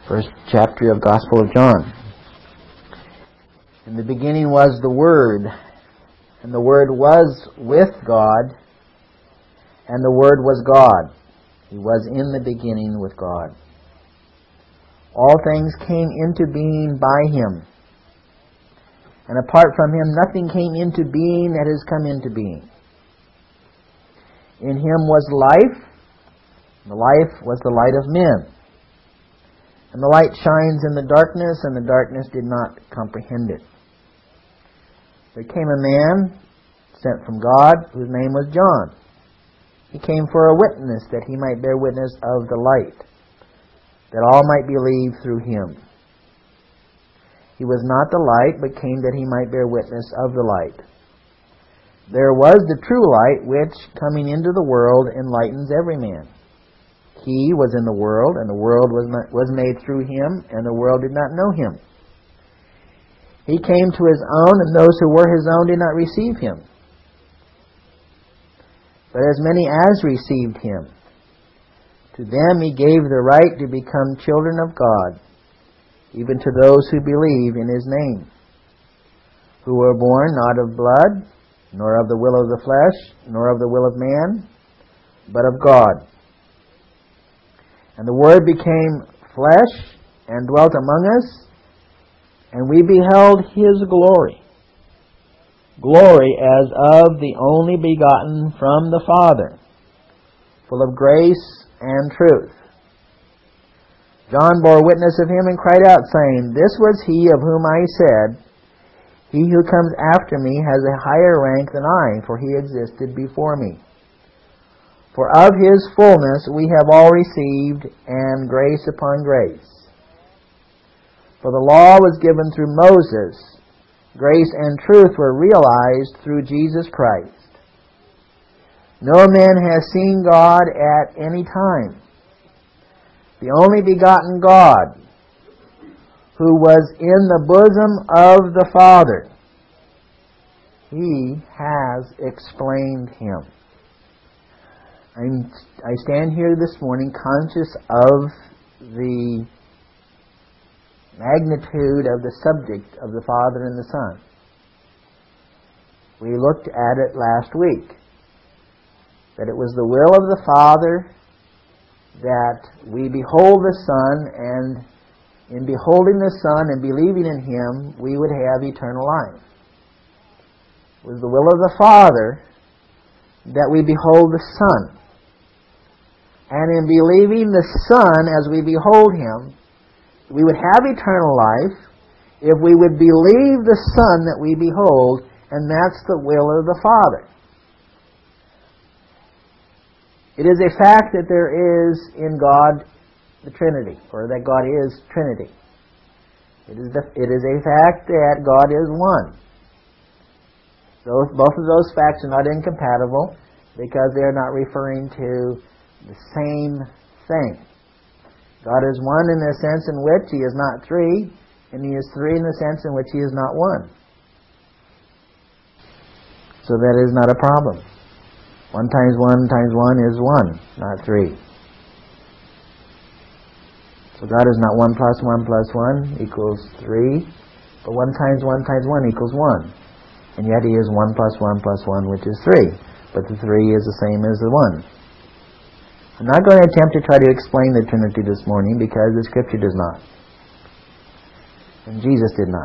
First chapter of Gospel of John. In the beginning was the Word, and the Word was with God, and the Word was God. He was in the beginning with God. All things came into being by Him, and apart from Him nothing came into being that has come into being. In Him was life, and the life was the light of men. And the light shines in the darkness, and the darkness did not comprehend it. There came a man sent from God, whose name was John. He came for a witness, that he might bear witness of the light, that all might believe through him. He was not the light, but came that he might bear witness of the light. There was the true light, which, coming into the world, enlightens every man. He was in the world, and the world was made through Him, and the world did not know Him. He came to His own, and those who were His own did not receive Him. But as many as received Him, to them He gave the right to become children of God, even to those who believe in His name, who were born not of blood, nor of the will of the flesh, nor of the will of man, but of God. And the Word became flesh and dwelt among us, and we beheld His glory. Glory as of the only begotten from the Father, full of grace and truth. John bore witness of Him and cried out, saying, This was He of whom I said, He who comes after me has a higher rank than I, for He existed before me. For of His fullness we have all received, and grace upon grace. For the law was given through Moses. Grace and truth were realized through Jesus Christ. No man has seen God at any time. The only begotten God, who was in the bosom of the Father, He has explained Him. I stand here this morning conscious of the magnitude of the subject of the Father and the Son. We looked at it last week, that it was the will of the Father that we behold the Son, and in beholding the Son and believing in Him, we would have eternal life. It was the will of the Father that we behold the Son. And in believing the Son as we behold Him, we would have eternal life if we would believe the Son that we behold, and that's the will of the Father. It is a fact that there is in God the Trinity, or that God is Trinity. It is a fact that God is one. Both of those facts are not incompatible, because they are not referring to the same thing. God is one in the sense in which He is not three, and He is three in the sense in which He is not one. So that is not a problem. 1 times 1 times 1 is 1, not 3. So God is not 1 plus 1 plus 1 equals 3, but 1 times 1 times 1 equals 1. And yet He is 1 plus 1 plus 1, which is 3. But the 3 is the same as the 1. I'm not going to attempt to try to explain the Trinity this morning, because the Scripture does not. And Jesus did not.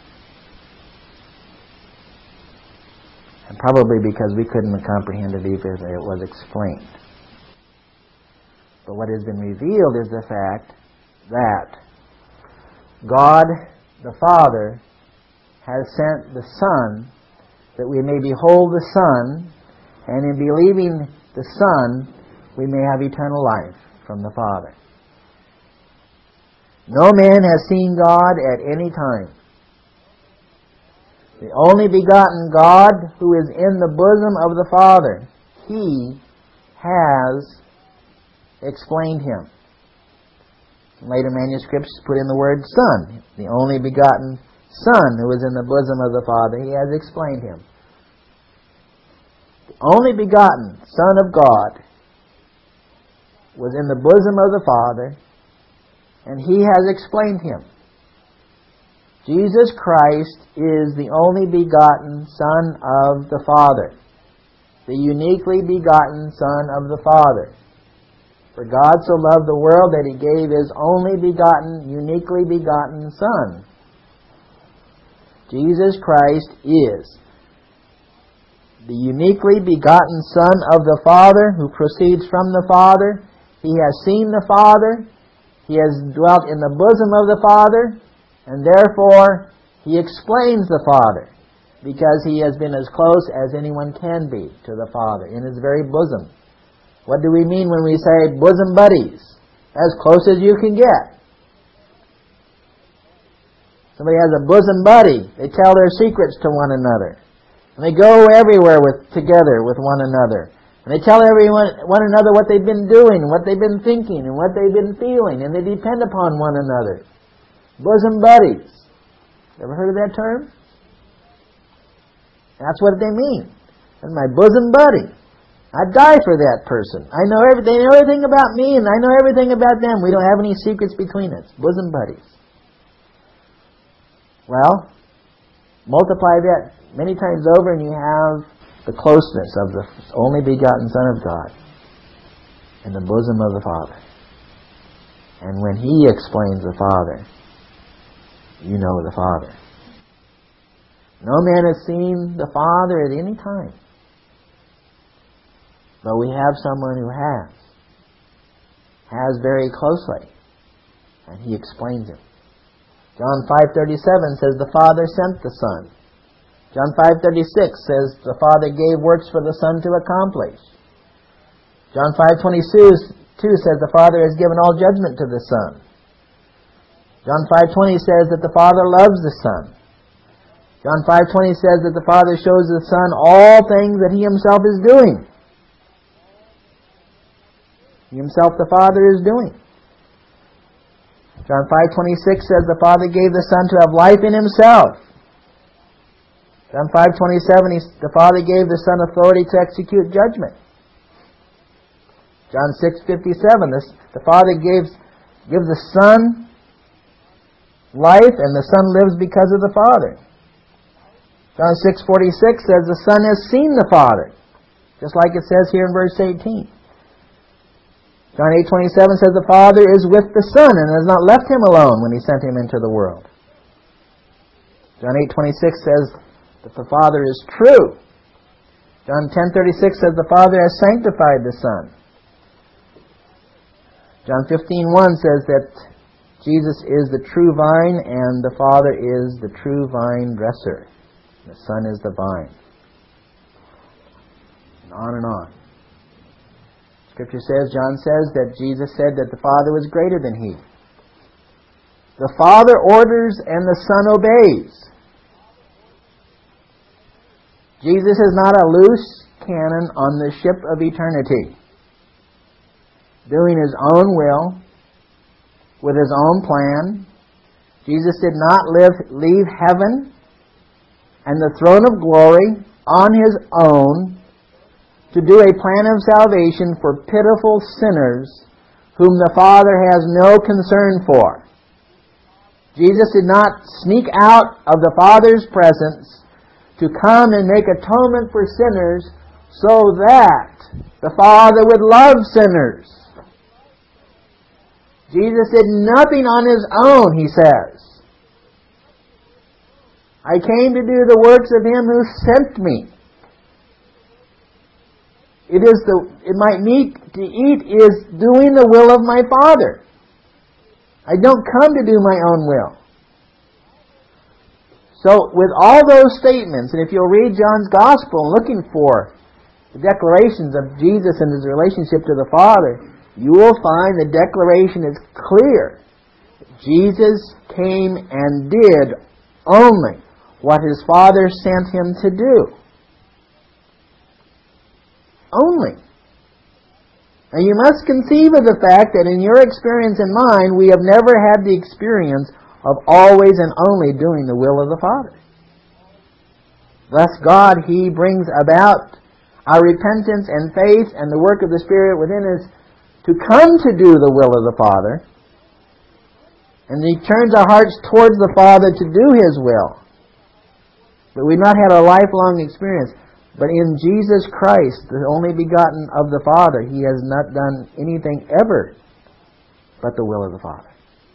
And probably because we couldn't comprehend it even if it was explained. But what has been revealed is the fact that God the Father has sent the Son, that we may behold the Son, and in believing the Son, we may have eternal life from the Father. No man has seen God at any time. The only begotten God, who is in the bosom of the Father, He has explained Him. In later manuscripts put in the word Son. The only begotten Son, who is in the bosom of the Father, He has explained Him. The only begotten Son of God was in the bosom of the Father, And He has explained Him. Jesus Christ is the only begotten Son of the Father. The uniquely begotten Son of the Father. For God so loved the world that He gave His only begotten, uniquely begotten Son. Jesus Christ is the uniquely begotten Son of the Father, who proceeds from the Father. He has seen the Father. He has dwelt in the bosom of the Father. And therefore, He explains the Father, because He has been as close as anyone can be to the Father, in His very bosom. What do we mean when we say bosom buddies? As close as you can get. Somebody has a bosom buddy. They tell their secrets to one another. And they go everywhere together with one another. And they tell one another what they've been doing, what they've been thinking, and what they've been feeling. And they depend upon one another. Bosom buddies. Ever heard of that term? That's what they mean. That's my bosom buddy. I'd die for that person. They know everything about me, and I know everything about them. We don't have any secrets between us. Bosom buddies. Well, multiply that many times over, and you have the closeness of the only begotten Son of God in the bosom of the Father. And when He explains the Father, you know the Father. No man has seen the Father at any time. But we have someone who has very closely, and He explains it. John 5:37 says the Father sent the Son. John 5:36 says the Father gave works for the Son to accomplish. John 5:22 says the Father has given all judgment to the Son. John 5:20 says that the Father loves the Son. John 5:20 says that the Father shows the Son all things that He Himself is doing. He Himself, the Father, is doing. John 5:26 says the Father gave the Son to have life in Himself. John 5:27, the Father gave the Son authority to execute judgment. John 6:57, the Father gives the Son life, and the Son lives because of the Father. John 6:46 says the Son has seen the Father, just like it says here in verse 18. John 8:27 says the Father is with the Son and has not left Him alone when He sent Him into the world. John 8:26 says that the Father is true. John 10:36 says the Father has sanctified the Son. John 15:1 says that Jesus is the true vine and the Father is the true vine dresser. The Son is the vine. And on and on. Scripture says, John says, that Jesus said that the Father was greater than He. The Father orders and the Son obeys. Jesus is not a loose cannon on the ship of eternity, doing His own will, with His own plan. Jesus did not leave heaven and the throne of glory on His own to do a plan of salvation for pitiful sinners whom the Father has no concern for. Jesus did not sneak out of the Father's presence to come and make atonement for sinners so that the Father would love sinners. Jesus did nothing on His own, He says. I came to do the works of Him who sent me. My meat to eat is doing the will of my Father. I don't come to do my own will. So, with all those statements, and if you'll read John's Gospel looking for the declarations of Jesus and His relationship to the Father, you will find the declaration is clear. Jesus came and did only what His Father sent Him to do. Only. Now you must conceive of the fact that in your experience and mine, we have never had the experience of always and only doing the will of the Father. Thus God, He brings about our repentance and faith and the work of the Spirit within us to come to do the will of the Father. And He turns our hearts towards the Father to do His will. But we've not had a lifelong experience. But in Jesus Christ, the only begotten of the Father, He has not done anything ever but the will of the Father.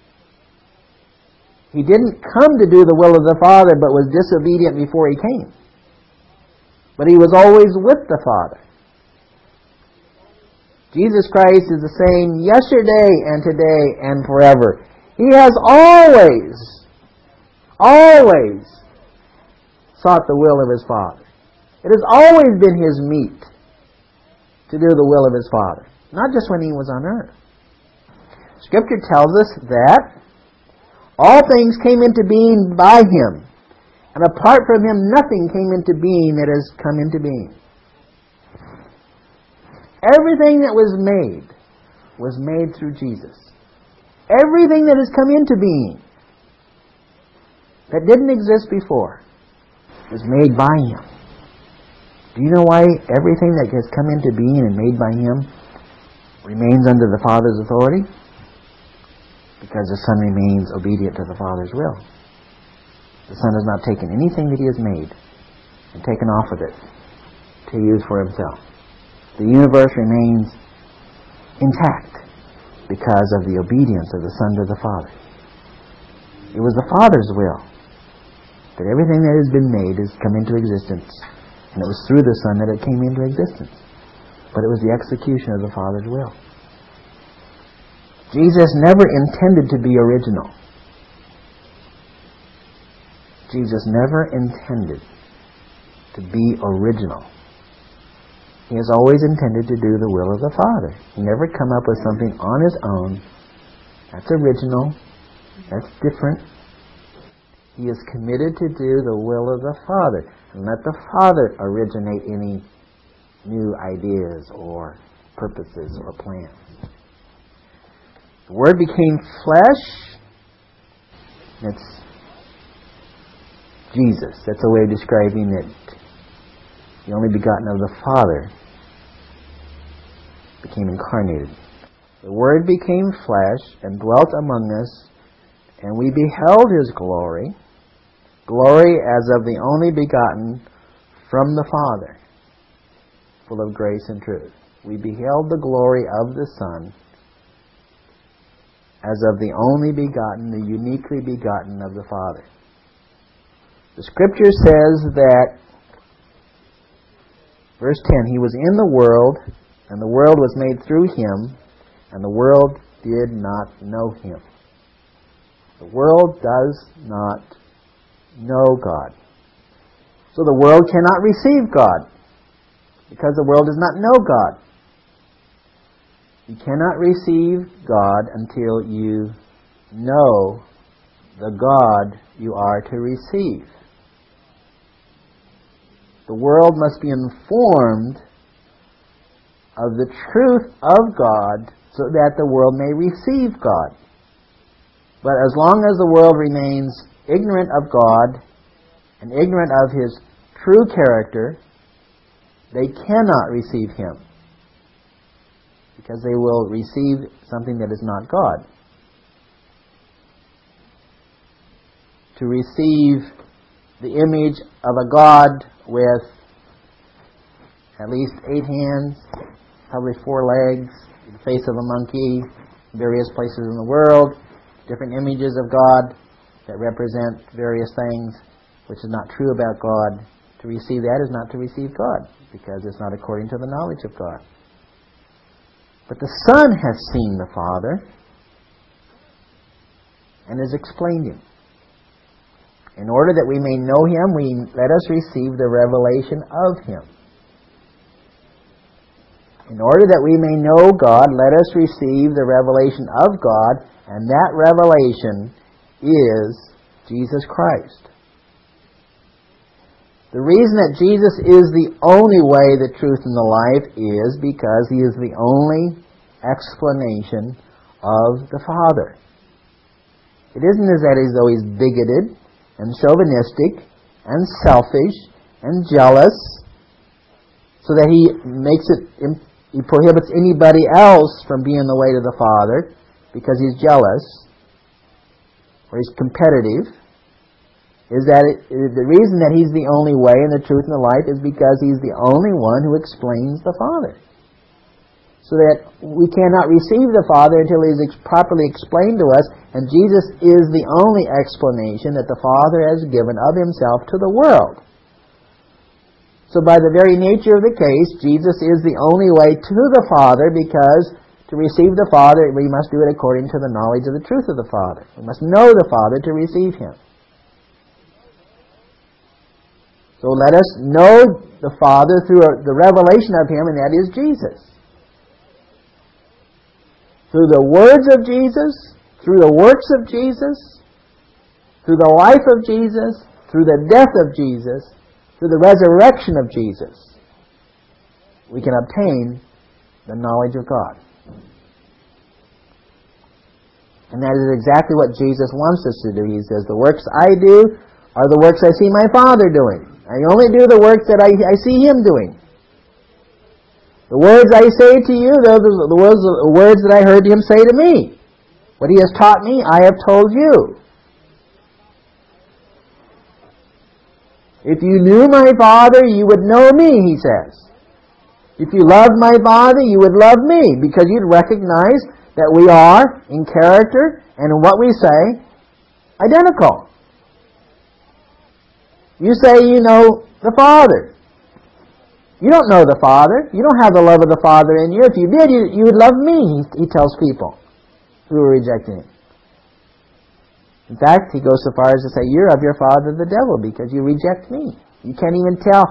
He didn't come to do the will of the Father, but was disobedient before He came. But He was always with the Father. Jesus Christ is the same yesterday and today and forever. He has always sought the will of His Father. It has always been His meat to do the will of His Father, not just when He was on earth. Scripture tells us that all things came into being by Him, and apart from Him nothing came into being that has come into being. Everything that was made through Jesus. Everything that has come into being that didn't exist before was made by Him. Do you know why everything that has come into being and made by Him remains under the Father's authority? Because the Son remains obedient to the Father's will. The Son has not taken anything that He has made and taken off of it to use for Himself. The universe remains intact because of the obedience of the Son to the Father. It was the Father's will that everything that has been made has come into existence, and it was through the Son that it came into existence. But it was the execution of the Father's will. Jesus never intended to be original. Jesus never intended to be original. He has always intended to do the will of the Father. He never come up with something on His own. That's original. That's different. He is committed to do the will of the Father. And let the Father originate any new ideas or purposes or plans. The Word became flesh. That's Jesus. That's a way of describing it. The only begotten of the Father became incarnated. The Word became flesh and dwelt among us, and we beheld His glory, glory as of the only begotten from the Father, full of grace and truth. We beheld the glory of the Son as of the only begotten, the uniquely begotten of the Father. The Scripture says that, verse 10, He was in the world, and the world was made through Him, and the world did not know Him. The world does not know God. So the world cannot receive God, because the world does not know God. You cannot receive God until you know the God you are to receive. The world must be informed of the truth of God so that the world may receive God. But as long as the world remains ignorant of God and ignorant of His true character, they cannot receive Him, because they will receive something that is not God. To receive the image of a God with at least 8 hands, probably 4 legs, the face of a monkey, various places in the world, different images of God that represent various things, which is not true about God. To receive that is not to receive God, because it's not according to the knowledge of God. But the Son has seen the Father and has explained Him. In order that we may know Him, let us receive the revelation of Him. In order that we may know God, let us receive the revelation of God, and that revelation is Jesus Christ. The reason that Jesus is the only way, the truth, and the life is because He is the only explanation of the Father. It isn't as though He's bigoted and chauvinistic and selfish and jealous so that He prohibits anybody else from being the way to the Father because He's jealous. or he's competitive, is that the reason that he's the only way and the truth and the life is because he's the only one who explains the Father. So that we cannot receive the Father until he is properly explained to us, and Jesus is the only explanation that the Father has given of himself to the world. So by the very nature of the case, Jesus is the only way to the Father, because to receive the Father, we must do it according to the knowledge of the truth of the Father. We must know the Father to receive him. So let us know the Father through the revelation of him, and that is Jesus. Through the words of Jesus, through the works of Jesus, through the life of Jesus, through the death of Jesus, through the resurrection of Jesus, we can obtain the knowledge of God. And that is exactly what Jesus wants us to do. He says, the works I do are the works I see my Father doing. I only do the works that I see him doing. The words I say to you, those are the words that I heard him say to me. What he has taught me, I have told you. If you knew my Father, you would know me, he says. If you loved my Father, you would love me, because you'd recognize that we are, in character and in what we say, identical. You say you know the Father. You don't know the Father. You don't have the love of the Father in you. If you did, you would love me, he tells people who are rejecting him. In fact, he goes so far as to say, you're of your father the devil, because you reject me. You can't even tell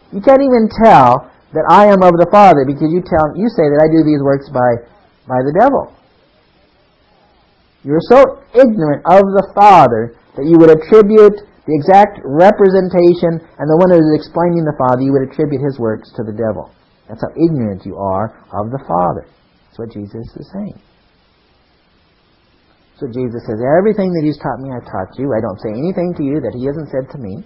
that I am of the Father, because you say that I do these works by the devil. You're so ignorant of the Father that you would attribute the exact representation, and the one who is explaining the Father, you would attribute his works to the devil. That's how ignorant you are of the Father. That's what Jesus is saying. So Jesus says, everything that he's taught me, I've taught you. I don't say anything to you that he hasn't said to me.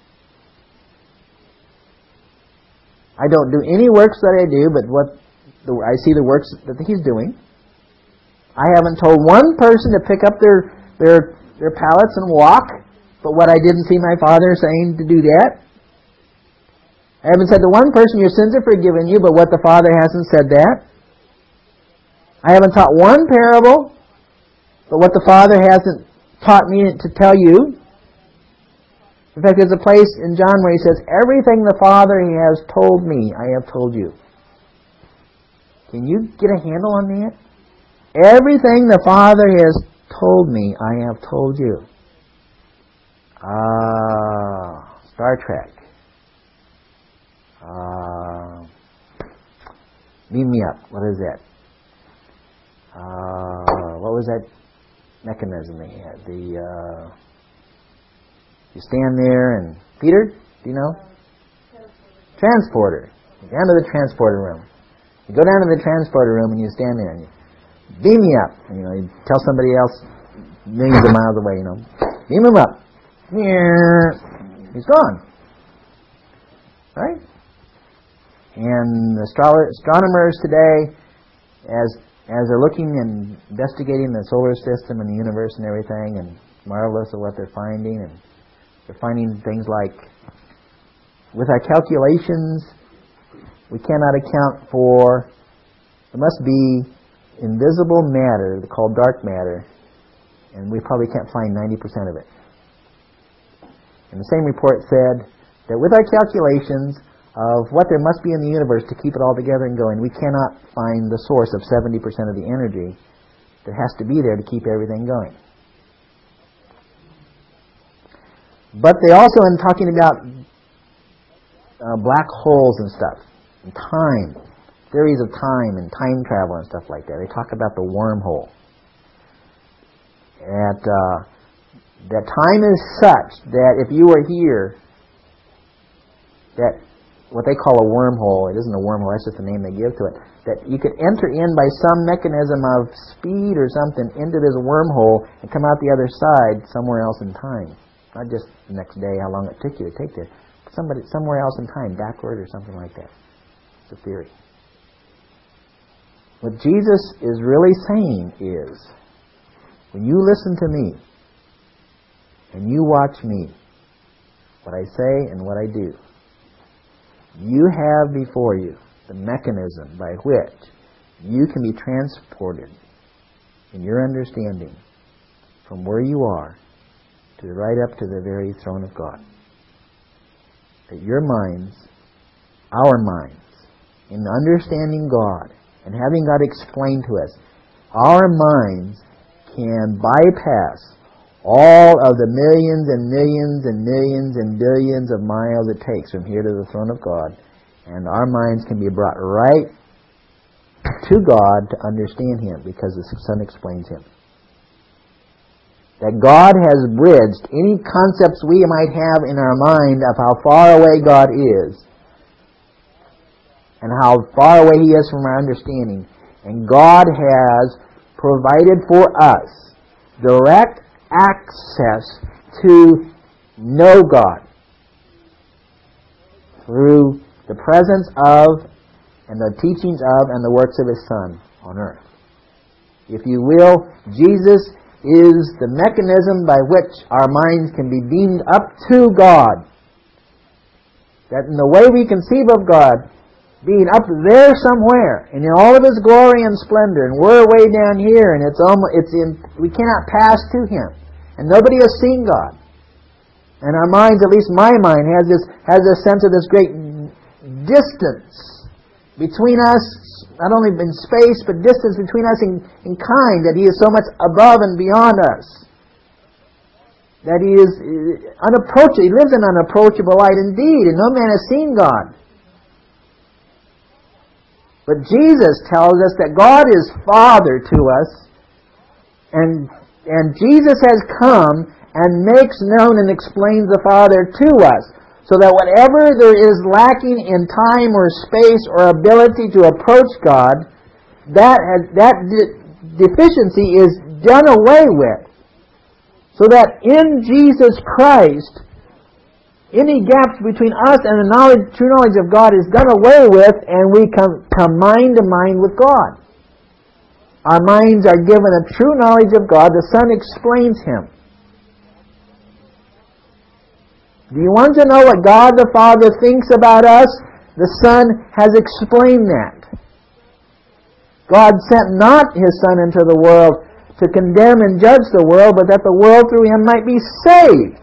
I don't do any works that I do, but I see the works that he's doing. I haven't told one person to pick up their pallets and walk, but what I didn't see my Father saying to do that. I haven't said to one person, your sins are forgiven you, but what the Father hasn't said that. I haven't taught one parable, but what the Father hasn't taught me to tell you. In fact, there's a place in John where he says, everything the Father has told me, I have told you. Can you get a handle on that? Everything the Father has told me, I have told you. Star Trek. Beam me up. What is that? What was that mechanism they had? You stand there and... Peter, do you know? Transporter. You go down to the transporter room. You go down to the transporter room and you stand there and you beam me up. And, you tell somebody else millions of miles away, beam him up. He's gone. Right? And the astronomers today, as they're looking and investigating the solar system and the universe and everything, and marvelous of what they're finding, and they're finding things like, with our calculations, we cannot account for, there must be invisible matter called dark matter, and we probably can't find 90% of it. And the same report said that with our calculations of what there must be in the universe to keep it all together and going, we cannot find the source of 70% of the energy that has to be there to keep everything going. But they also, in talking about black holes and stuff, and time, theories of time and time travel and stuff like that, they talk about the wormhole. That time is such that if you were here, that what they call a wormhole, it isn't a wormhole, that's just the name they give to it, that you could enter in by some mechanism of speed or something into this wormhole and come out the other side somewhere else in time. Not just the next day, how long it took you to take there, but somewhere else in time, backward or something like that. It's a theory. What Jesus is really saying is, when you listen to me, and you watch me, what I say and what I do. You have before you the mechanism by which you can be transported in your understanding from where you are to right up to the very throne of God. That your minds, our minds, in understanding God and having God explain to us, our minds can bypass all of the millions and millions and millions and billions of miles it takes from here to the throne of God, and our minds can be brought right to God to understand Him because the Son explains Him. That God has bridged any concepts we might have in our mind of how far away God is and how far away He is from our understanding. And God has provided for us direct access to know God through the presence of and the teachings of and the works of His Son on earth. If you will, Jesus is the mechanism by which our minds can be beamed up to God. That in the way we conceive of God, being up there somewhere, and in all of His glory and splendor, and we're way down here, and we cannot pass to Him, and nobody has seen God. And our minds, at least my mind, has a sense of this great distance between us, not only in space, but distance between us in kind, that He is so much above and beyond us. That He is unapproachable. He lives in unapproachable light indeed, and no man has seen God. But Jesus tells us that God is Father to us, and Jesus has come and makes known and explains the Father to us, so that whatever there is lacking in time or space or ability to approach God, that deficiency is done away with. So that in Jesus Christ, any gaps between us and the true knowledge of God is done away with, and we come mind to mind with God. Our minds are given a true knowledge of God. The Son explains Him. Do you want to know what God the Father thinks about us? The Son has explained that. God sent not His Son into the world to condemn and judge the world, but that the world through Him might be saved.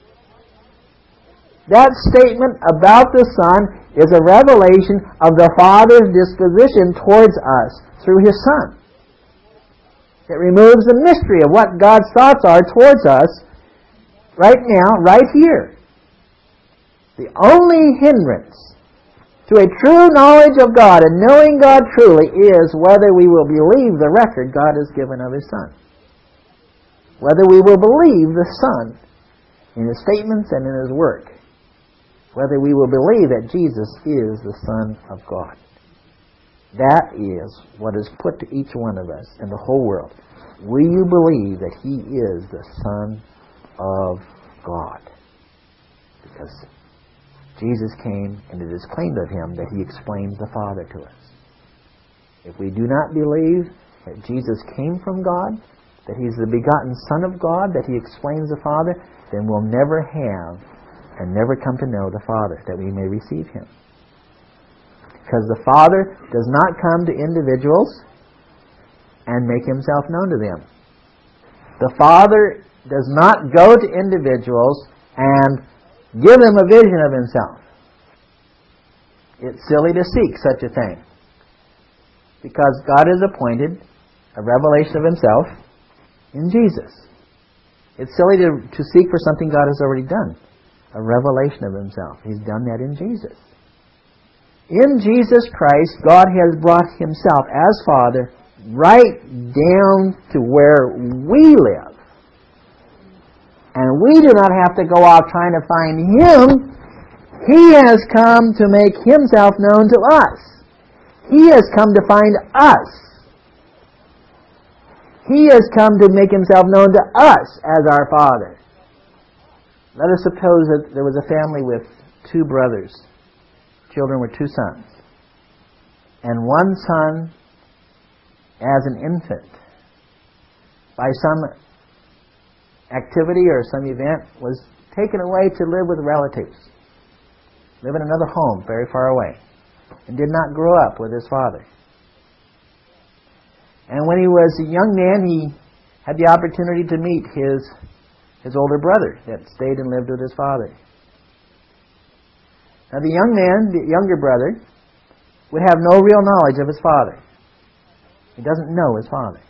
That statement about the Son is a revelation of the Father's disposition towards us through His Son. It removes the mystery of what God's thoughts are towards us right now, right here. The only hindrance to a true knowledge of God and knowing God truly is whether we will believe the record God has given of His Son. Whether we will believe the Son in His statements and in His work. Whether we will believe that Jesus is the Son of God. That is what is put to each one of us in the whole world. Will you believe that He is the Son of God? Because Jesus came, and it is claimed of Him that He explains the Father to us. If we do not believe that Jesus came from God, that He's the begotten Son of God, that He explains the Father, then we'll never have and never come to know the Father, that we may receive Him. Because the Father does not come to individuals and make Himself known to them. The Father does not go to individuals and give them a vision of Himself. It's silly to seek such a thing. Because God has appointed a revelation of Himself in Jesus. It's silly to seek for something God has already done. A revelation of Himself. He's done that in Jesus. In Jesus Christ, God has brought Himself as Father right down to where we live. And we do not have to go off trying to find Him. He has come to make Himself known to us. He has come to find us. He has come to make Himself known to us as our Father. Let us suppose that there was a family with two brothers. Children were two sons. And one son, as an infant, by some activity or some event, was taken away to live with relatives, live in another home very far away, and did not grow up with his father. And when he was a young man, he had the opportunity to meet his older brother that stayed and lived with his father. Now the young man, the younger brother, would have no real knowledge of his father. He doesn't know his father.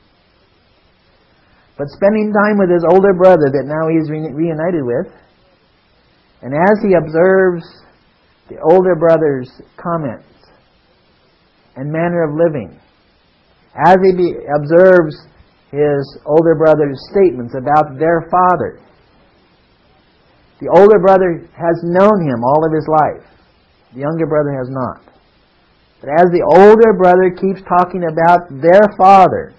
But spending time with his older brother that now he's reunited with, and as he observes the older brother's comments and manner of living, as he observes his older brother's statements about their father, the older brother has known him all of his life. The younger brother has not. But as the older brother keeps talking about their father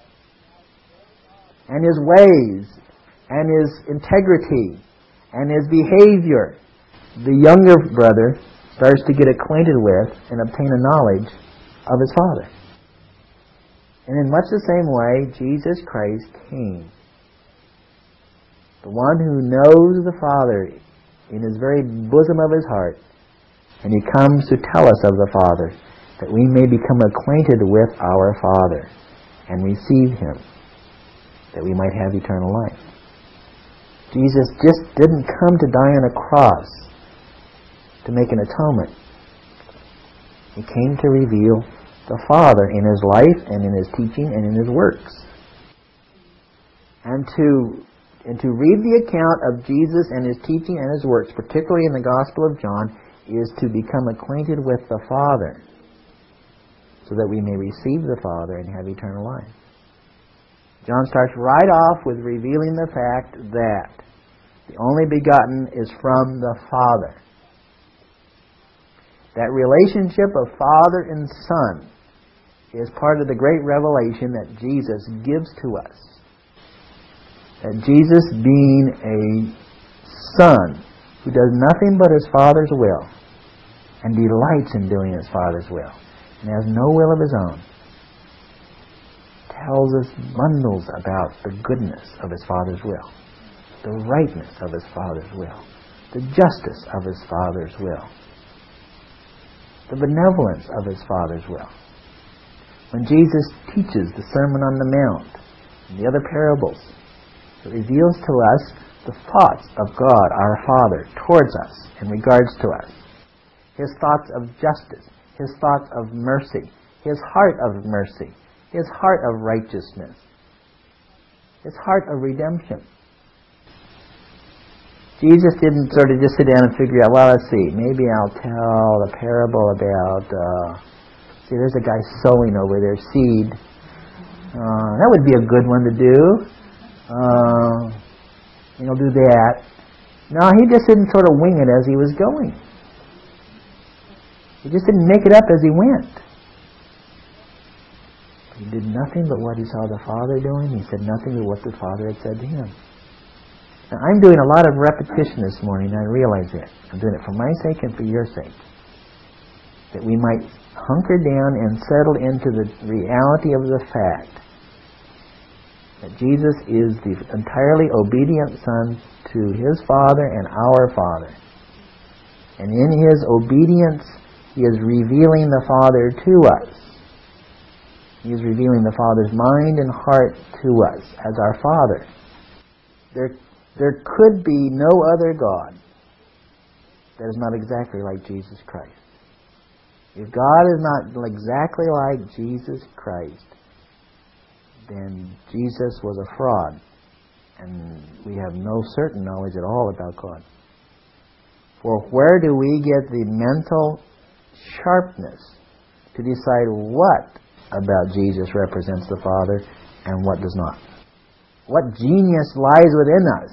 and his ways and his integrity and his behavior, the younger brother starts to get acquainted with and obtain a knowledge of his father. And in much the same way, Jesus Christ came. The one who knows the Father in his very bosom of his heart, and he comes to tell us of the Father, that we may become acquainted with our Father and receive him, that we might have eternal life. Jesus just didn't come to die on a cross to make an atonement. He came to reveal the Father in his life and in his teaching and in his works. And to read the account of Jesus and his teaching and his works, particularly in the Gospel of John, is to become acquainted with the Father, so that we may receive the Father and have eternal life. John starts right off with revealing the fact that the only begotten is from the Father. That relationship of Father and Son is part of the great revelation that Jesus gives to us. That Jesus, being a Son who does nothing but his Father's will and delights in doing his Father's will and has no will of his own, tells us bundles about the goodness of his Father's will, the rightness of his Father's will, the justice of his Father's will, the benevolence of his Father's will. When Jesus teaches the Sermon on the Mount and the other parables, it reveals to us the thoughts of God, our Father, towards us, in regards to us. His thoughts of justice, his thoughts of mercy, his heart of mercy, his heart of righteousness, his heart of redemption. Jesus didn't sort of just sit down and figure out, well, let's see, maybe I'll tell a parable about, there's a guy sowing over there seed. That would be a good one to do. He'll do that. No, he just didn't sort of wing it as he was going. He just didn't make it up as he went. He did nothing but what he saw the Father doing. He said nothing but what the Father had said to him. Now, I'm doing a lot of repetition this morning, and I realize it. I'm doing it for my sake and for your sake. That we might hunker down and settle into the reality of the fact that Jesus is the entirely obedient Son to his Father and our Father. And in his obedience, he is revealing the Father to us. He is revealing the Father's mind and heart to us as our Father. There could be no other God that is not exactly like Jesus Christ. If God is not exactly like Jesus Christ, then Jesus was a fraud, and we have no certain knowledge at all about God. For where do we get the mental sharpness to decide what about Jesus represents the Father and what does not? What genius lies within us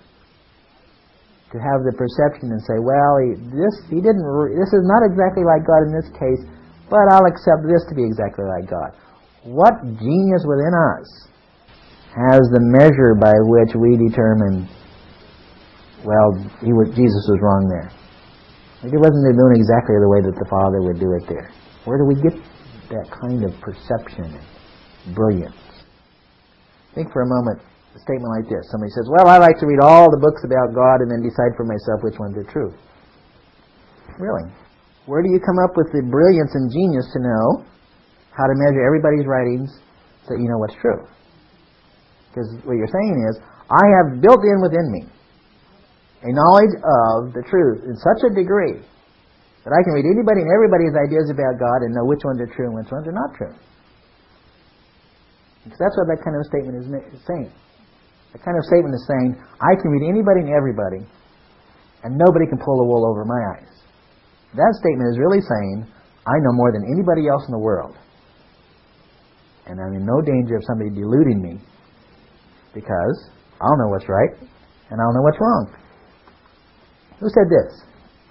to have the perception and say, well, this is not exactly like God in this case, but I'll accept this to be exactly like God. What genius within us has the measure by which we determine, well, Jesus was wrong there. He wasn't doing exactly the way that the Father would do it there. Where do we get that kind of perception and brilliance? Think for a moment A statement like this. Somebody says, well, I like to read all the books about God and then decide for myself which ones are true. Really? Where do you come up with the brilliance and genius to know how to measure everybody's writings so that you know what's true? Because what you're saying is, I have built in within me a knowledge of the truth in such a degree that I can read anybody and everybody's ideas about God and know which ones are true and which ones are not true. Because that's what that kind of statement is saying. That kind of statement is saying, I can read anybody and everybody, and nobody can pull the wool over my eyes. That statement is really saying, I know more than anybody else in the world. And I'm in no danger of somebody deluding me, because I'll know what's right, and I'll know what's wrong. Who said this?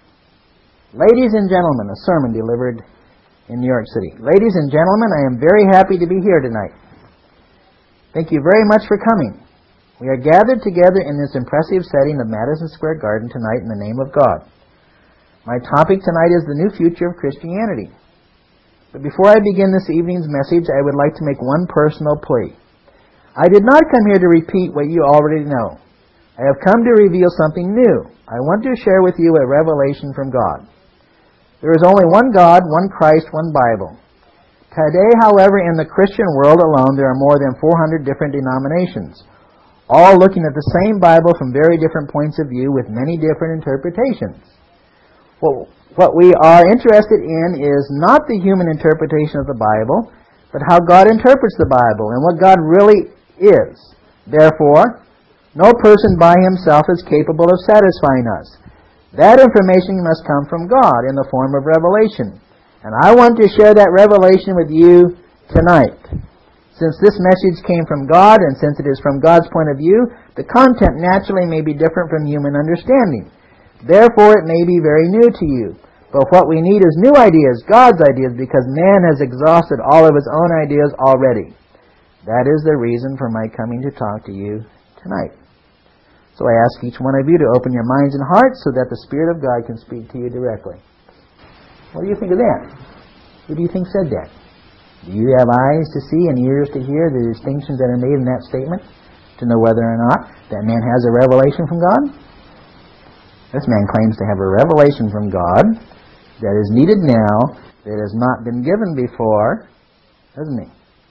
Ladies and gentlemen, a sermon delivered in New York City. Ladies and gentlemen, I am very happy to be here tonight. Thank you very much for coming. We are gathered together in this impressive setting of Madison Square Garden tonight in the name of God. My topic tonight is the new future of Christianity. But before I begin this evening's message, I would like to make one personal plea. I did not come here to repeat what you already know. I have come to reveal something new. I want to share with you a revelation from God. There is only one God, one Christ, one Bible. Today, however, in the Christian world alone, there are more than 400 different denominations, all looking at the same Bible from very different points of view with many different interpretations. Well, what we are interested in is not the human interpretation of the Bible, but how God interprets the Bible and what God really is. Therefore, no person by himself is capable of satisfying us. That information must come from God in the form of revelation. And I want to share that revelation with you tonight. Since this message came from God, and since it is from God's point of view, the content naturally may be different from human understanding. Therefore, it may be very new to you. But what we need is new ideas, God's ideas, because man has exhausted all of his own ideas already. That is the reason for my coming to talk to you tonight. So I ask each one of you to open your minds and hearts so that the Spirit of God can speak to you directly. What do you think of that? Who do you think said that? Do you have eyes to see and ears to hear the distinctions that are made in that statement to know whether or not that man has a revelation from God? This man claims to have a revelation from God that is needed now, that has not been given before, doesn't he?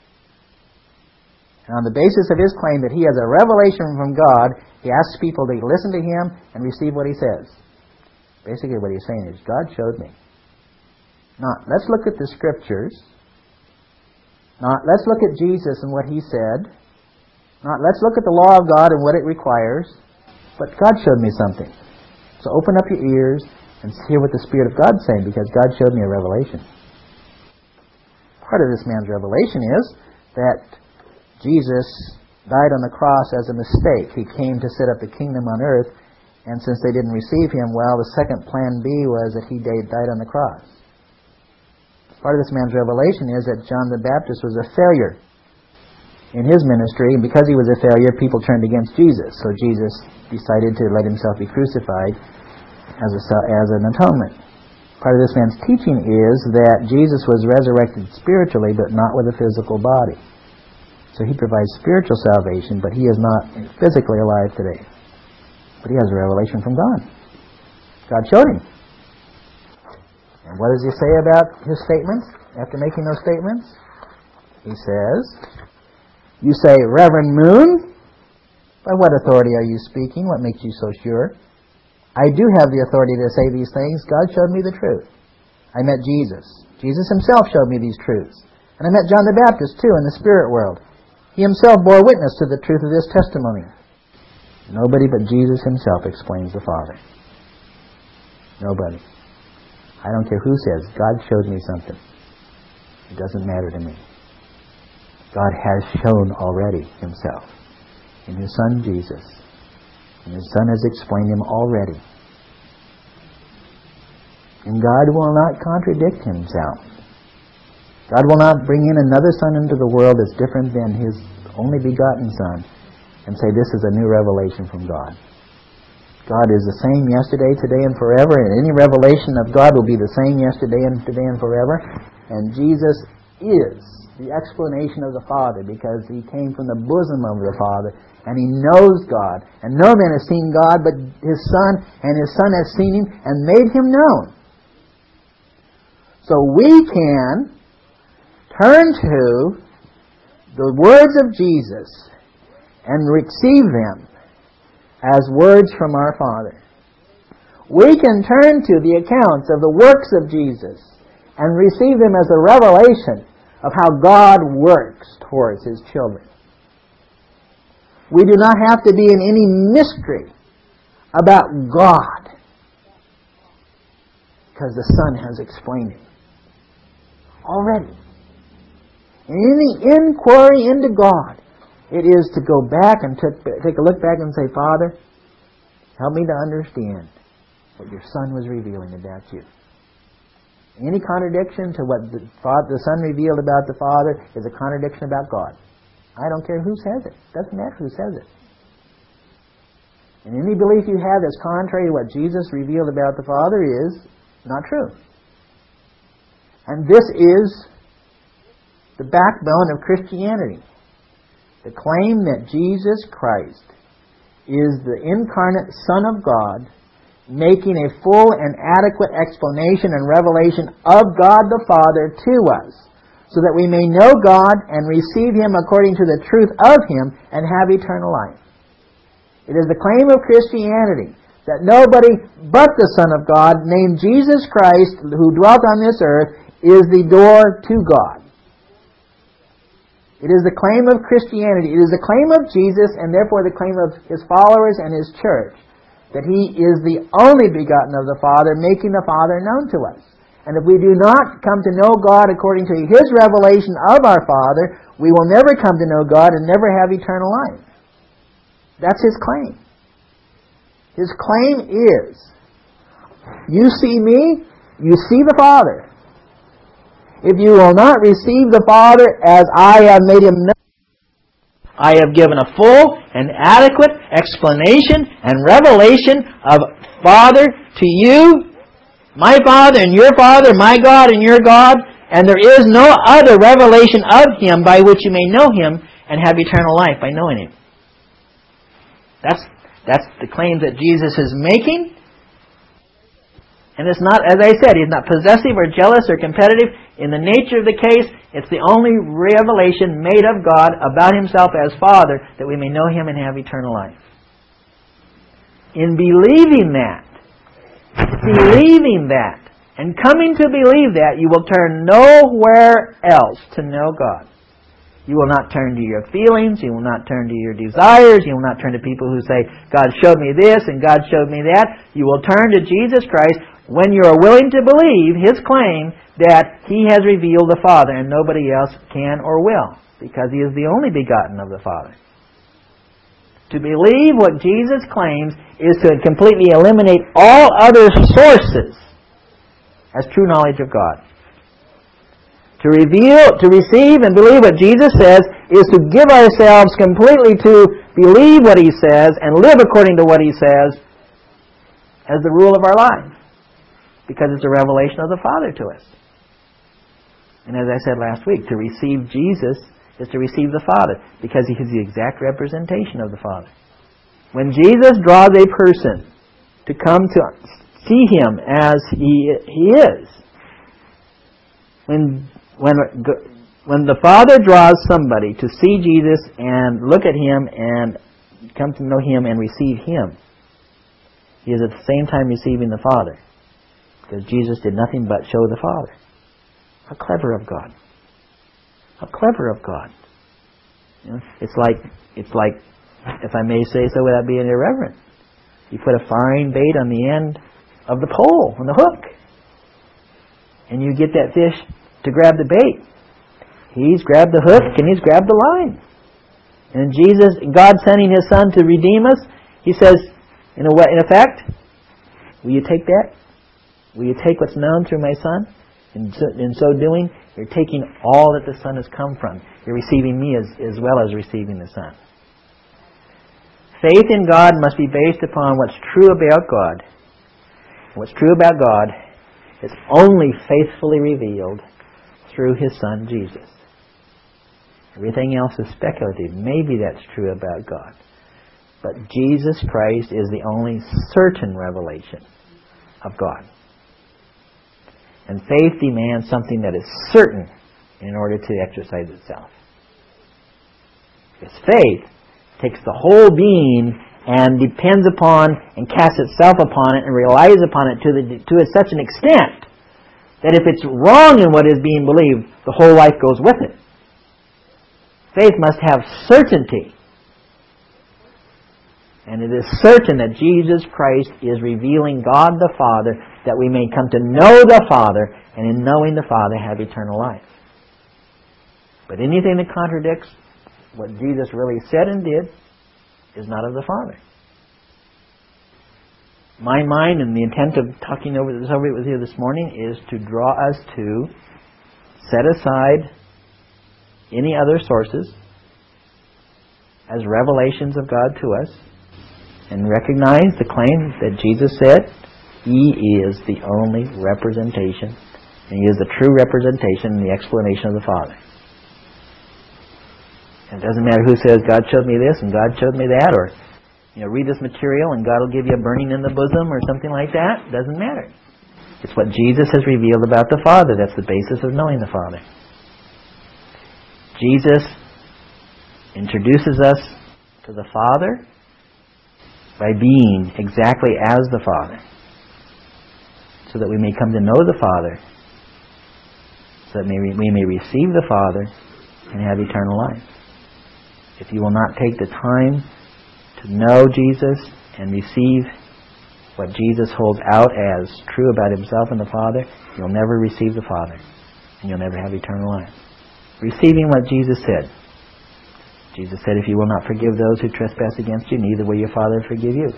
And on the basis of his claim that he has a revelation from God, he asks people to listen to him and receive what he says. Basically what he's saying is, God showed me. Now, let's look at the Scriptures. Now, let's look at Jesus and what he said. Now, let's look at the law of God and what it requires. But God showed me something. So open up your ears and hear what the Spirit of God is saying, because God showed me a revelation. Part of this man's revelation is that Jesus died on the cross as a mistake. He came to set up the kingdom on earth, and since they didn't receive him, well, the second plan B was that he died on the cross. Part of this man's revelation is that John the Baptist was a failure in his ministry, and because he was a failure, people turned against Jesus. So Jesus decided to let himself be crucified as an atonement. Part of this man's teaching is that Jesus was resurrected spiritually, but not with a physical body. So he provides spiritual salvation, but he is not physically alive today. But he has a revelation from God. God showed him. And what does he say about his statements after making those statements? He says, you say, Reverend Moon, by what authority are you speaking? What makes you so sure? I do have the authority to say these things. God showed me the truth. I met Jesus. Jesus himself showed me these truths. And I met John the Baptist, too, in the spirit world. He himself bore witness to the truth of this testimony. Nobody but Jesus himself explains the Father. Nobody. I don't care who says, God showed me something. It doesn't matter to me. God has shown already himself in his Son Jesus. And his Son has explained him already. And God will not contradict himself. God will not bring in another Son into the world that's different than his only begotten Son and say this is a new revelation from God. God is the same yesterday, today, and forever, and any revelation of God will be the same yesterday and today and forever. And Jesus is the explanation of the Father, because He came from the bosom of the Father, and He knows God. And no man has seen God but His Son, and His Son has seen Him and made Him known. So we can turn to the words of Jesus and receive them as words from our Father. We can turn to the accounts of the works of Jesus and receive them as a revelation of how God works towards His children. We do not have to be in any mystery about God, because the Son has explained it already. In any inquiry into God, it is to go back and take a look back and say, Father, help me to understand what your Son was revealing about you. Any contradiction to what the Son revealed about the Father is a contradiction about God. I don't care who says it. It doesn't matter who says it. And any belief you have that's contrary to what Jesus revealed about the Father is not true. And this is the backbone of Christianity. The claim that Jesus Christ is the incarnate Son of God, making a full and adequate explanation and revelation of God the Father to us, so that we may know God and receive Him according to the truth of Him and have eternal life. It is the claim of Christianity that nobody but the Son of God, named Jesus Christ, who dwelt on this earth, is the door to God. It is the claim of Christianity. It is the claim of Jesus, and therefore the claim of His followers and His church, that He is the only begotten of the Father, making the Father known to us. And if we do not come to know God according to His revelation of our Father, we will never come to know God and never have eternal life. That's His claim. His claim is, you see me, you see the Father. If you will not receive the Father as I have made Him known, I have given a full and adequate explanation and revelation of Father to you, my Father and your Father, my God and your God, and there is no other revelation of Him by which you may know Him and have eternal life by knowing Him. That's the claim that Jesus is making. And it's not, as I said, He's not possessive or jealous or competitive. In the nature of the case, it's the only revelation made of God about Himself as Father, that we may know Him and have eternal life. In believing that, and coming to believe that, you will turn nowhere else to know God. You will not turn to your feelings, you will not turn to your desires, you will not turn to people who say, God showed me this and God showed me that. You will turn to Jesus Christ when you are willing to believe His claim that He has revealed the Father and nobody else can or will, because He is the only begotten of the Father. To believe what Jesus claims is to completely eliminate all other sources as true knowledge of God. To receive and believe what Jesus says is to give ourselves completely to believe what He says and live according to what He says as the rule of our life, because it's a revelation of the Father to us. And as I said last week, to receive Jesus is to receive the Father, because He is the exact representation of the Father. When Jesus draws a person to come to see Him as He is, when the Father draws somebody to see Jesus and look at Him and come to know Him and receive Him, He is at the same time receiving the Father, because Jesus did nothing but show the Father. How clever of God! How clever of God! You know, it's like, if I may say so without being irreverent, you put a fine bait on the end of the pole, on the hook, and you get that fish to grab the bait. He's grabbed the hook and He's grabbed the line. And Jesus, God sending His Son to redeem us, He says, in effect, will you take that? Will you take what's known through my Son? In so doing, you're taking all that the Son has come from. You're receiving me as well as receiving the Son. Faith in God must be based upon what's true about God. What's true about God is only faithfully revealed through His Son, Jesus. Everything else is speculative. Maybe that's true about God. But Jesus Christ is the only certain revelation of God. And faith demands something that is certain in order to exercise itself. Because faith takes the whole being and depends upon and casts itself upon it and relies upon it to such an extent that if it's wrong in what is being believed, the whole life goes with it. Faith must have certainty. And it is certain that Jesus Christ is revealing God the Father, that we may come to know the Father, and in knowing the Father have eternal life. But anything that contradicts what Jesus really said and did is not of the Father. My mind and the intent of talking over this with you this morning is to draw us to set aside any other sources as revelations of God to us and recognize the claim that Jesus said He is the only representation, and He is the true representation and the explanation of the Father. It doesn't matter who says, God showed me this and God showed me that, or read this material and God will give you a burning in the bosom or something like that. It doesn't matter. It's what Jesus has revealed about the Father. That's the basis of knowing the Father. Jesus introduces us to the Father by being exactly as the Father, so that we may come to know the Father, so that we may receive the Father and have eternal life. If you will not take the time to know Jesus and receive what Jesus holds out as true about Himself and the Father, you'll never receive the Father, and you'll never have eternal life. Receiving what Jesus said. Jesus said, if you will not forgive those who trespass against you, neither will your Father forgive you.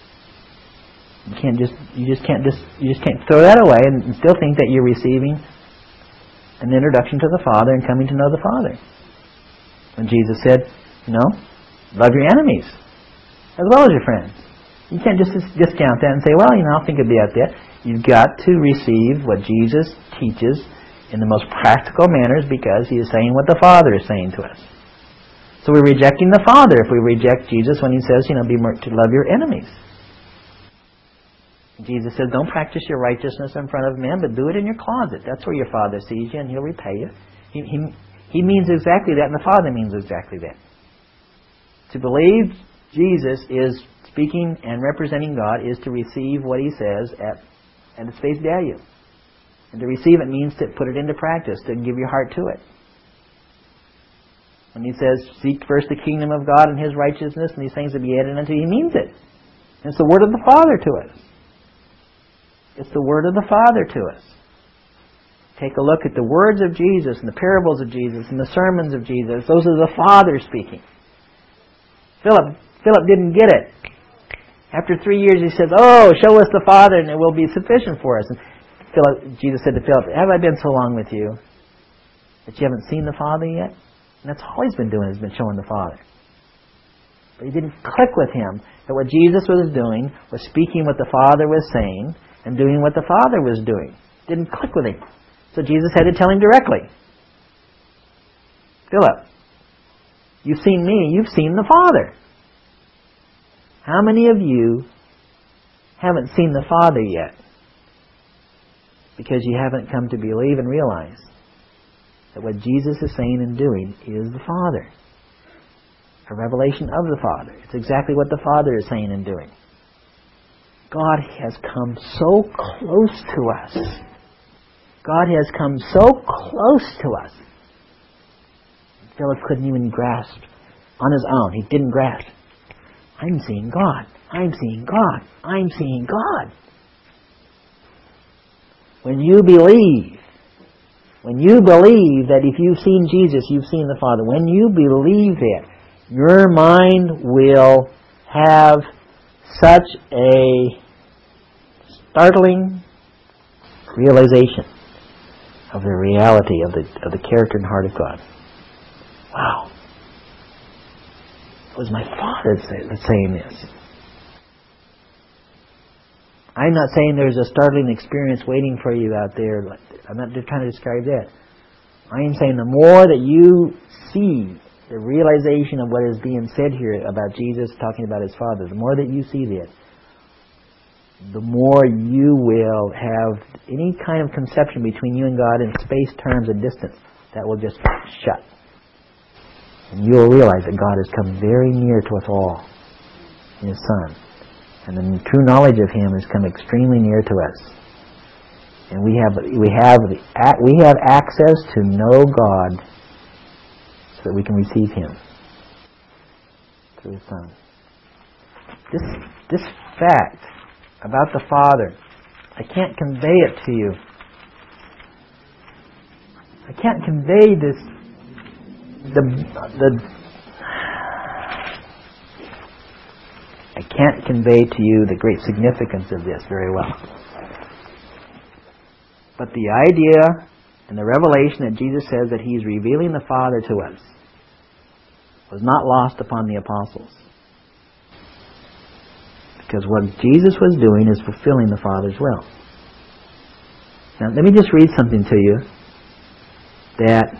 You just can't throw that away and still think that you're receiving an introduction to the Father and coming to know the Father. When Jesus said, love your enemies as well as your friends. You can't just discount that and say, well, I'll think about that. You've got to receive what Jesus teaches in the most practical manners, because He is saying what the Father is saying to us. So we're rejecting the Father if we reject Jesus when He says, to love your enemies. Jesus says, don't practice your righteousness in front of men, but do it in your closet. That's where your Father sees you, and He'll repay you. He means exactly that, and the Father means exactly that. To believe Jesus is speaking and representing God is to receive what He says at its face value. And to receive it means to put it into practice, to give your heart to it. When He says, seek first the kingdom of God and His righteousness, and these things will be added unto you, He means it. And it's the word of the Father to us. It's the word of the Father to us. Take a look at the words of Jesus and the parables of Jesus and the sermons of Jesus. Those are the Father speaking. Philip didn't get it. After 3 years he says, show us the Father and it will be sufficient for us. And Jesus said to Philip, have I been so long with you that you haven't seen the Father yet? And that's all He's been doing, has been showing the Father. But it didn't click with him that what Jesus was doing was speaking what the Father was saying and doing what the Father was doing. It didn't click with him. So Jesus had to tell him directly, Philip, you've seen me, you've seen the Father. How many of you haven't seen the Father yet? Because you haven't come to believe and realize that what Jesus is saying and doing is the Father. A revelation of the Father. It's exactly what the Father is saying and doing. God has come so close to us. God has come so close to us. Philip couldn't even grasp on his own. He didn't grasp. I'm seeing God. I'm seeing God. I'm seeing God. When you believe that if you've seen Jesus, you've seen the Father, when you believe that, your mind will have such a startling realization of the reality of the character and heart of God. Wow. It was my Father that's saying this. I'm not saying there's a startling experience waiting for you out there. I'm not just trying to describe that. I am saying the more that you see the realization of what is being said here about Jesus talking about His Father, the more that you see that, the more you will have any kind of conception between you and God in space, terms, and distance that will just shut. And you will realize that God has come very near to us all in His Son. And the true knowledge of Him has come extremely near to us. And we have access to know God so that we can receive Him through His Son. This fact about the Father, I can't convey it to you. I can't convey this. I can't convey to you the great significance of this very well. But the idea and the revelation that Jesus says that He is revealing the Father to us was not lost upon the apostles. Because what Jesus was doing is fulfilling the Father's will. Now let me just read something to you that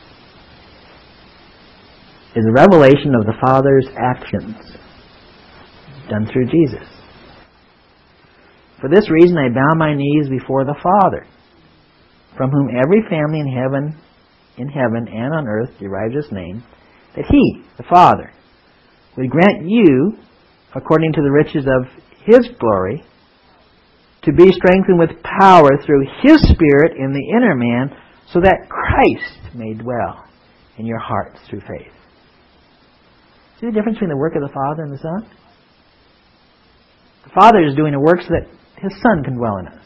is a revelation of the Father's actions done through Jesus. For this reason I bow my knees before the Father, from whom every family in heaven and on earth derives its name, that He, the Father, would grant you, according to the riches of His glory, to be strengthened with power through His Spirit in the inner man, so that Christ may dwell in your hearts through faith. See the difference between the work of the Father and the Son? The Father is doing a work so that His Son can dwell in us.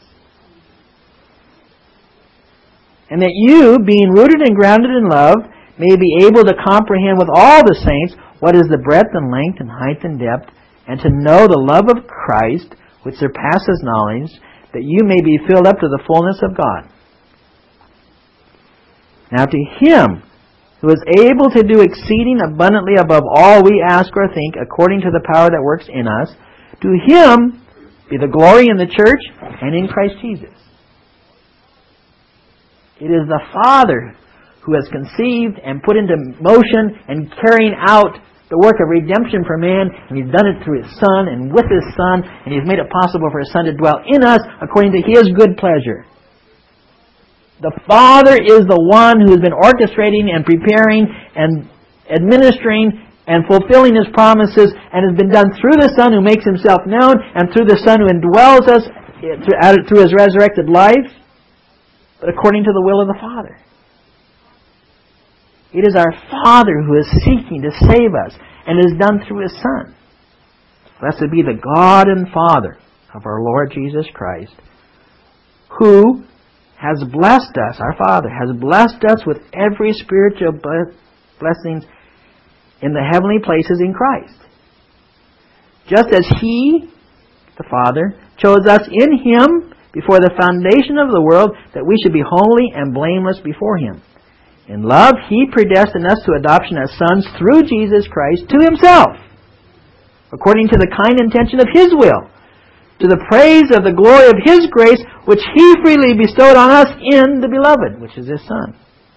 And that you, being rooted and grounded in love, may be able to comprehend with all the saints what is the breadth and length and height and depth, and to know the love of Christ, which surpasses knowledge, that you may be filled up to the fullness of God. Now to Him who is able to do exceeding abundantly above all we ask or think, according to the power that works in us, to Him be the glory in the church and in Christ Jesus. It is the Father who has conceived and put into motion and carrying out the work of redemption for man, and He's done it through His Son and with His Son, and He's made it possible for His Son to dwell in us according to His good pleasure. The Father is the one who has been orchestrating and preparing and administering and fulfilling His promises, and has been done through the Son who makes Himself known, and through the Son who indwells us through His resurrected life, but according to the will of the Father. It is our Father who is seeking to save us, and is done through His Son. Blessed be the God and Father of our Lord Jesus Christ, who has blessed us, our Father, has blessed us with every spiritual blessings in the heavenly places in Christ. Just as He, the Father, chose us in Him before the foundation of the world, that we should be holy and blameless before Him. In love, He predestined us to adoption as sons through Jesus Christ to Himself, according to the kind intention of His will, to the praise of the glory of His grace, which He freely bestowed on us in the Beloved, which is His Son.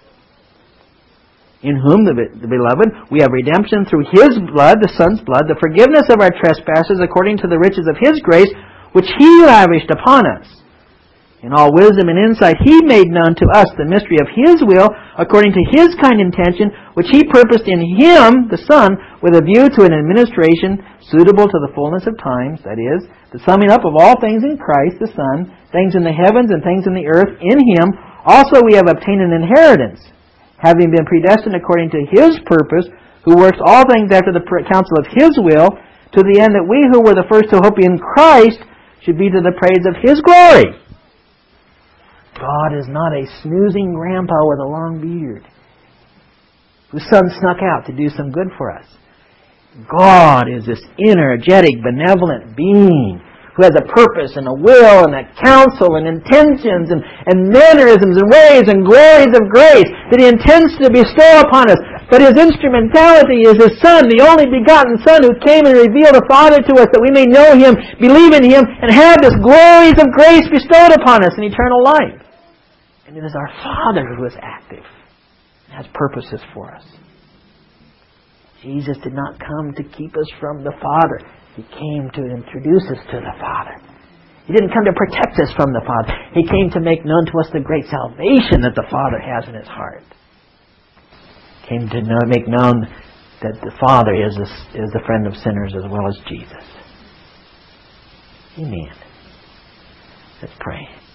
In whom, the Beloved, we have redemption through His blood, the Son's blood, the forgiveness of our trespasses according to the riches of His grace, which He lavished upon us. In all wisdom and insight, He made known to us the mystery of His will, according to His kind intention, which He purposed in Him, the Son, with a view to an administration suitable to the fullness of times, that is, the summing up of all things in Christ, the Son, things in the heavens and things in the earth, in Him. Also we have obtained an inheritance, having been predestined according to His purpose, who works all things after the counsel of His will, to the end that we who were the first to hope in Christ should be to the praise of His glory. God is not a snoozing grandpa with a long beard whose son snuck out to do some good for us. God is this energetic, benevolent being who has a purpose and a will and a counsel and intentions and mannerisms and ways and glories of grace that He intends to bestow upon us. But His instrumentality is His Son, the only begotten Son, who came and revealed the Father to us, that we may know Him, believe in Him, and have this glories of grace bestowed upon us in eternal life. And it is our Father who is active. has purposes for us. Jesus did not come to keep us from the Father. He came to introduce us to the Father. He didn't come to protect us from the Father. He came to make known to us the great salvation that the Father has in His heart. He came to make known that the Father is the friend of sinners as well as Jesus. Amen. Let's pray.